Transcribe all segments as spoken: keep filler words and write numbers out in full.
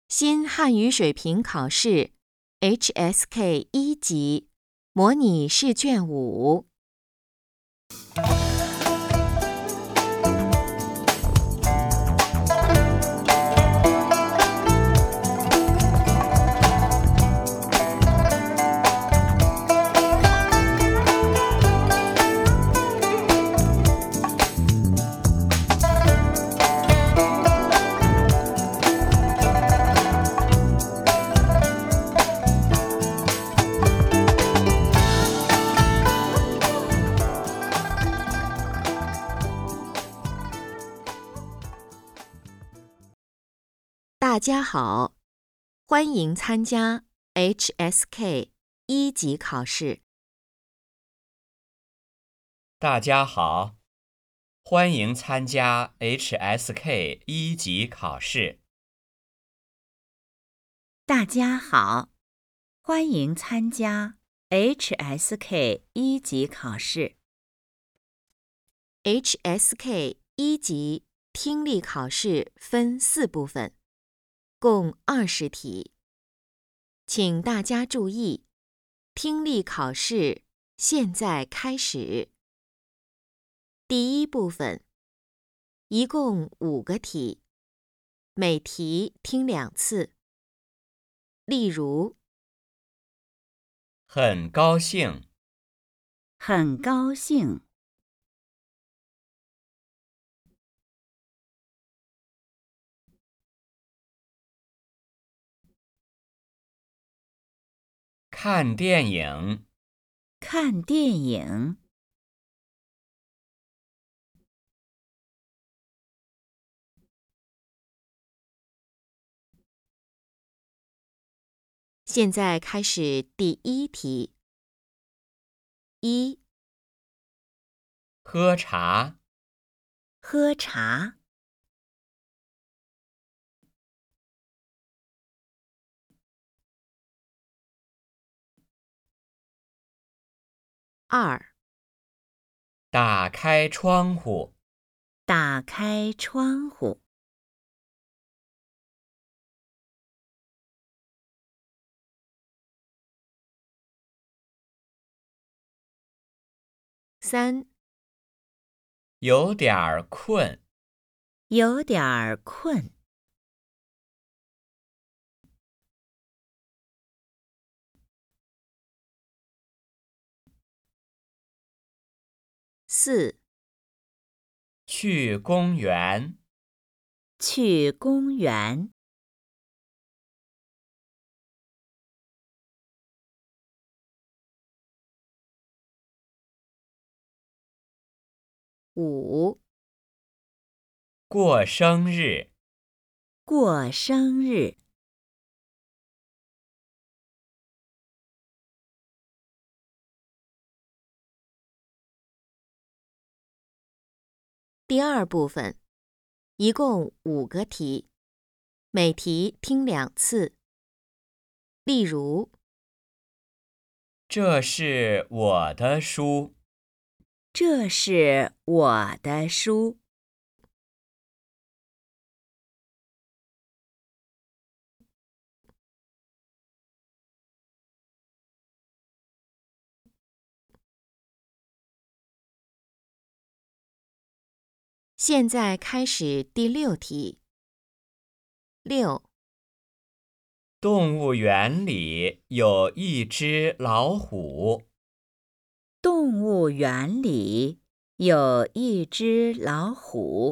新汉语水平考试 H S K 一级模拟试卷五。大家好，欢迎参加 H S K 一级考试。 大家好，欢迎参加 H S K 一级考试。 大家好，欢迎参加 H S K 一级考试。 H S K 一级听力考试分四部分，共二十题。请大家注意，听力考试现在开始。第一部分，一共五个题，每题听两次。例如， 很高兴， 很高兴， 看电影， 看电影， 现在开始第一题。一、 喝茶， 喝茶， 二、 打开窗户， 打开窗户， 三、 有点儿困， 有点儿困， 四、 去公园， 去公园， 五、 过生日， 过生日， 第二部分，一共五个题，每题听两次。例如， 这是我的书， 这是我的书， 现在开始第六题。六、 动物园里有一只老虎， 动物园里有一只老虎，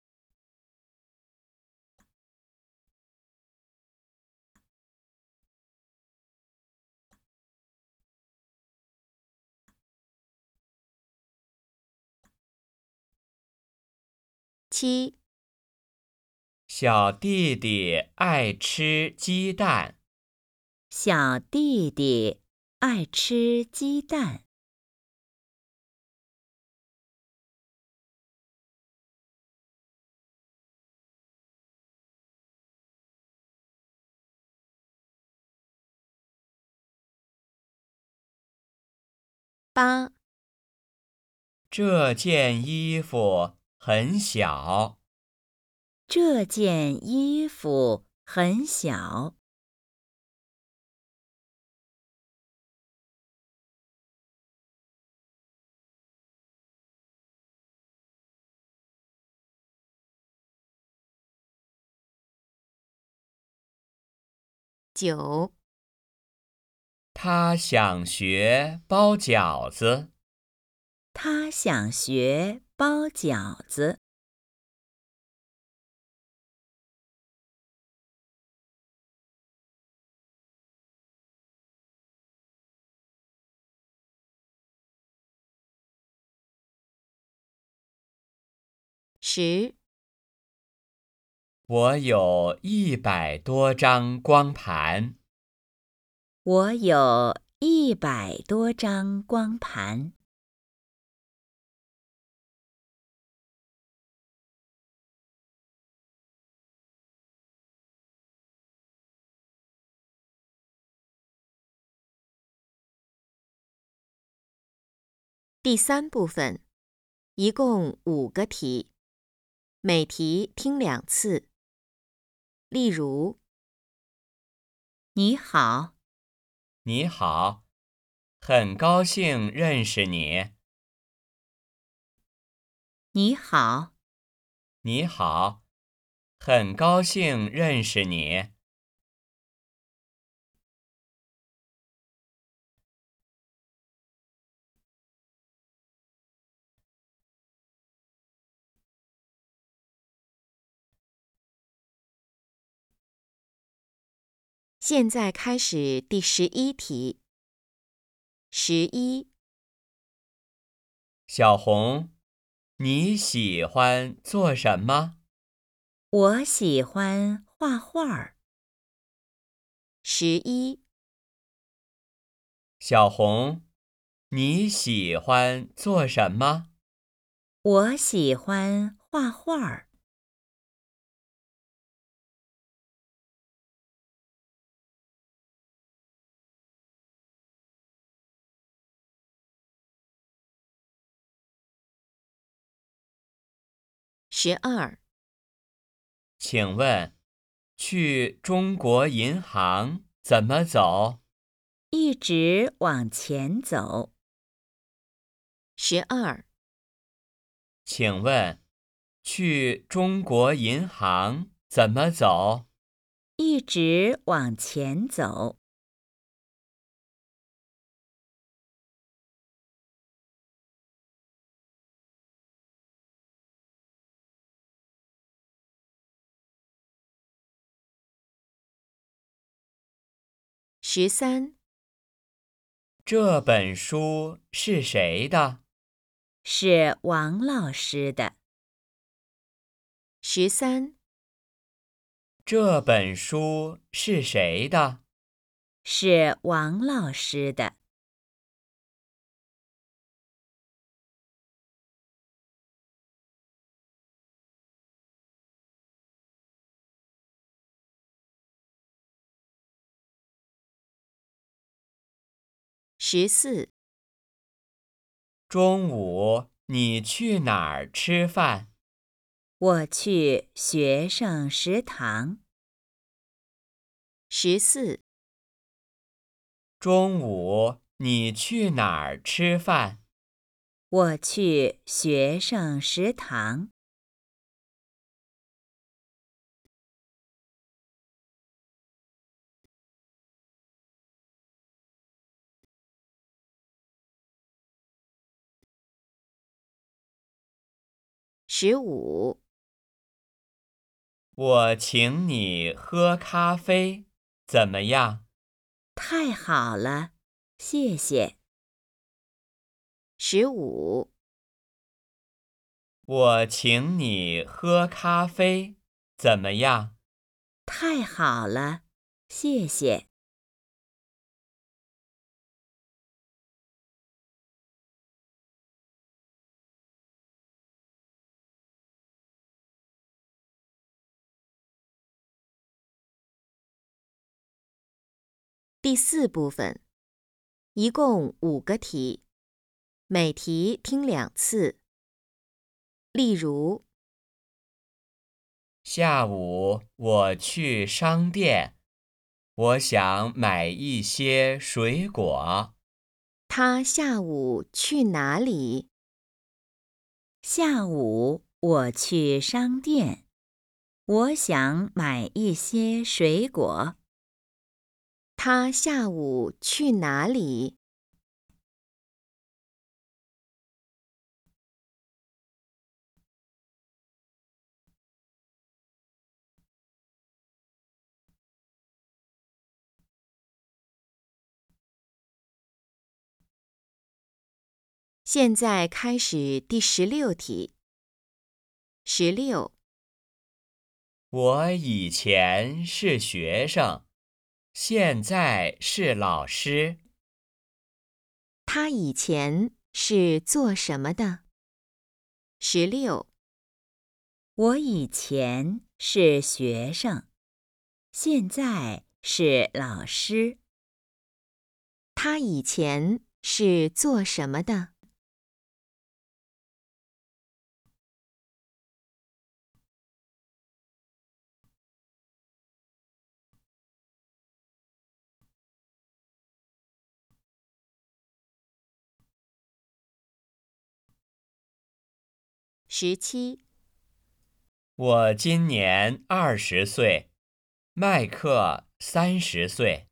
七、 小弟弟爱吃鸡蛋， 小弟弟爱吃鸡蛋， 八、 这件衣服很小， 这件衣服很小。 九， 他想学包饺子。 他想学包饺子。 十， 我有一百多张光盘。 我有一百多张光盘。 第三部分，一共五个题，每题听两次。例如， 你好， 你好，很高兴认识你。 你好， 你好，很高兴认识你。 现在开始第十一题。十一， 小红，你喜欢做什么？ 我喜欢画画。 十一， 小红，你喜欢做什么？ 我喜欢画画。 十二， 请问，去中国银行怎么走？ 一直往前走。 十二， 请问，去中国银行怎么走？ 一直往前走。 十三， 这本书是谁的？ 是王老师的。 十三， 这本书是谁的？ 是王老师的。 十四， 中午你去哪儿吃饭？ 我去学生食堂。 十四， 中午你去哪儿吃饭？ 我去学生食堂。 十五， 我请你喝咖啡，怎么样？ 太好了，谢谢。 十五， 我请你喝咖啡，怎么样？ 太好了，谢谢。 第四部分，一共五个题，每题听两次。例如， 下午我去商店，我想买一些水果。 他下午去哪里？ 下午我去商店，我想买一些水果。 他下午去哪里？现在开始第十六题。十六， 我以前是学生，现在是老师。 他以前是做什么的？十六， 我以前是学生，现在是老师。 他以前是做什么的？十七， 我今年二十岁，麦克三十岁。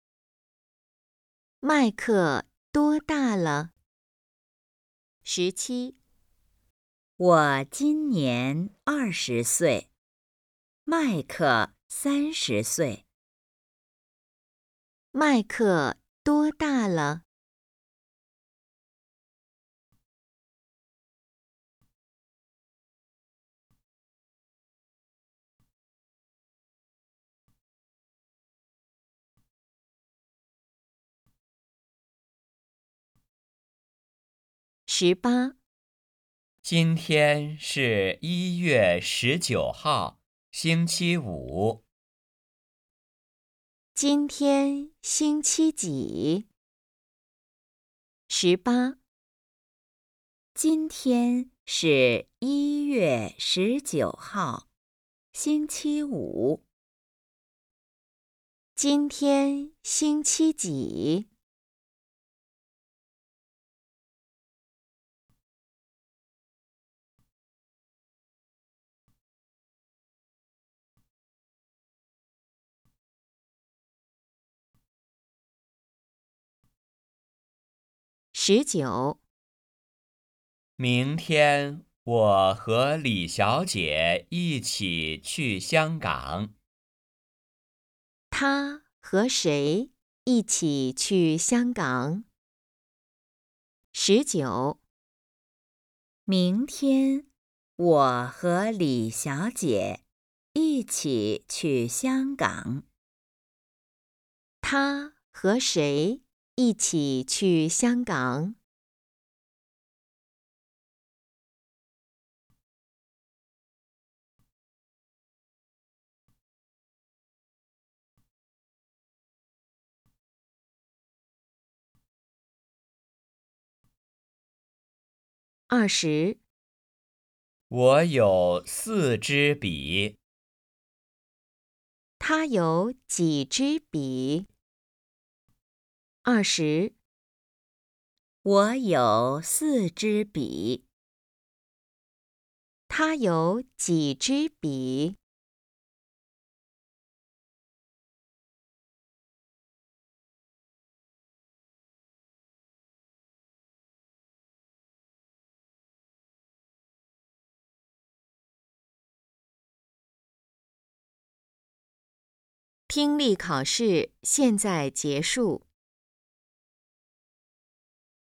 麦克多大了？十七， 我今年二十岁，麦克三十岁。 麦克多大了？十八， 今天是一月十九号，星期五。 今天星期几？十八， 今天是一月十九号，星期五。 今天星期几？十九， 明天我和李小姐一起去香港。 他和谁一起去香港？十九， 明天我和李小姐一起去香港。 他和谁一起去香港？二十， 我有四支笔。 他有几支笔？二十， 我有四支笔。 他有几支笔？听力考试现在结束。